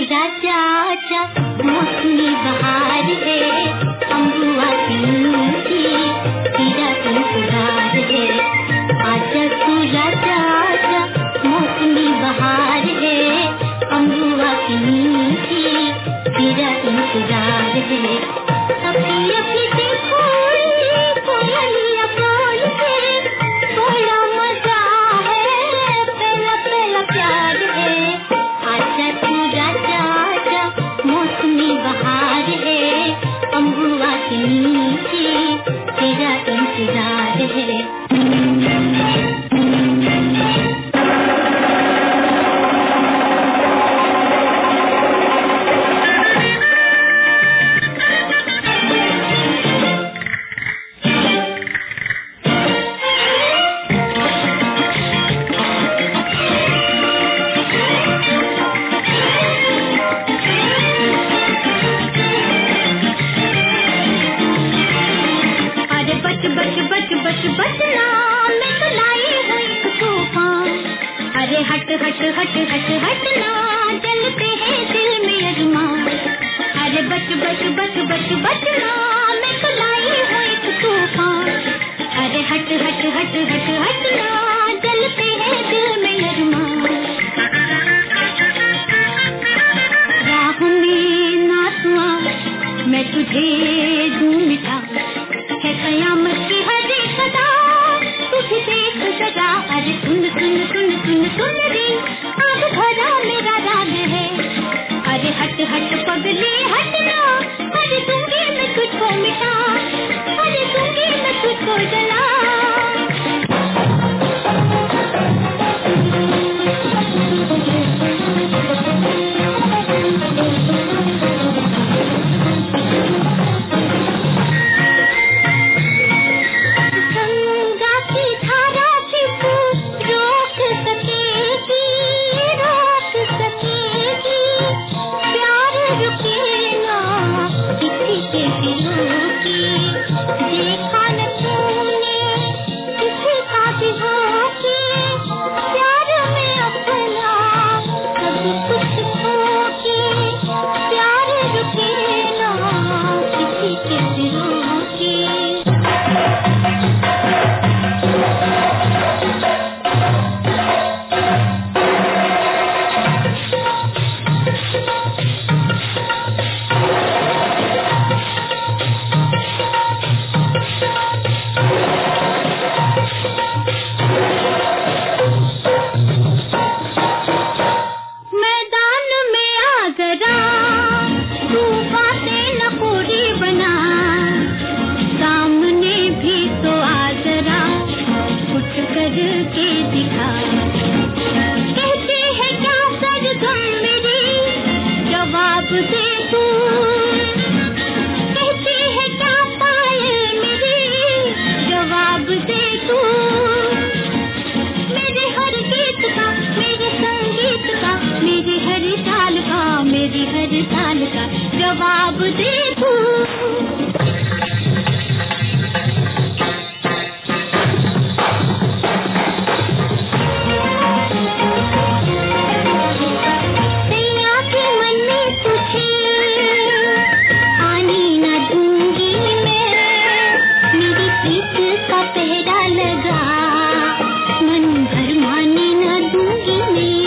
राजा आजा, मौसमी बहार है, अम्बुआ की तेरा इंतजार है। आजा तू राजा आजा, मौसमी बहार है, अम्बुआ की तेरा इंतजार है। अपनी अपनी देखो कोयलिया बोलते, थोड़ा मजा है, पहला पहला प्यार है। आजा तू राजा आजा, मौसमी बहार है, अम्बुआ के नीचे तेरा इंतजार है। बचना मैं तो लाई हूँ एक तूफान। अरे हट हट हट हट हटना, जलते हैं दिल में अरमान। अरे बच बच बच बच बचना मैं तो लाई हूँ एक तूफान। अरे हट हट हट हट हटना, जलते हैं दिल में अरमान। राह में ना तू आ, मैं तुझे दूं मिठा, है कयामत की हर एक सदा तुझे देख सजा। अरे सुन सुन सुन सुन सुन रे, आग भरा मेरा राग है। अरे हट हट पगली हटना, अरे दूंगी मैं तुझको मिटा, अरे दूंगी मैं तुझको जला। मेरी हर साल का जवाब दे तू। सैया के मन में तुझे आने न दूंगी मैं, मेरी प्रीत का पहरा लगा मन भर माने न दूंगी मैं।